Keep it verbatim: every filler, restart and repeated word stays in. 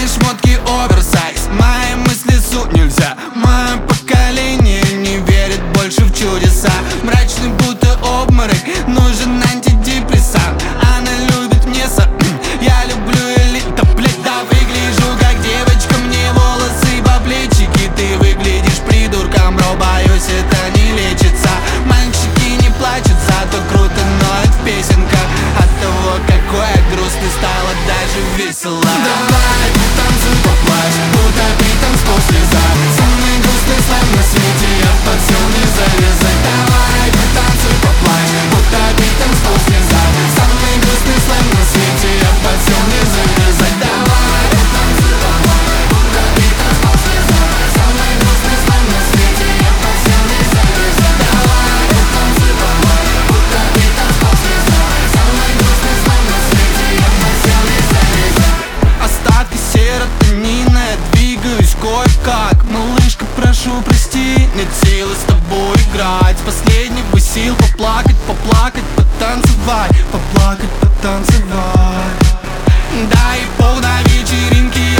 Мои шмотки оверсайз, мои мысли суть нельзя. Мое поколение не верит больше в чудеса. Мрачный будто обморок, нужен антидепрессант. Она любит место, я люблю элиту. Блять, да выгляжу как девочка, мне волосы по плечики. Ты выглядишь придурком, бро, боюсь, это не лечится. Мальчики не плачут, зато круто ноют в песенках. От того, какой я грустный, стало даже весело. Давай, танцуй, поплачь, утопи танцпол в слезах. Самый грустный слайм на свете, я подсел не завязать. Давай, танцуй, поплачь, утопи танцпол в слезах. Самый грустный слайм на свете, я подсел не завязать. Давай, танцуй, поплачь, утопи танцпол в слезах. Самый грустный слайм на свете, я подсел не завязать. Давай, танцуй, поплачь, утопи танцпол в слезах. Самый грустный слайм на свете, я подсел не завязать. Остатки серотонина, я двигаюсь кое-как. Малышка, прошу, прости, нет силы с тобой играть. С последнего сил поплакать, поплакать, потанцевать. Поплакать, потанцевать. Да и пол на вечеринке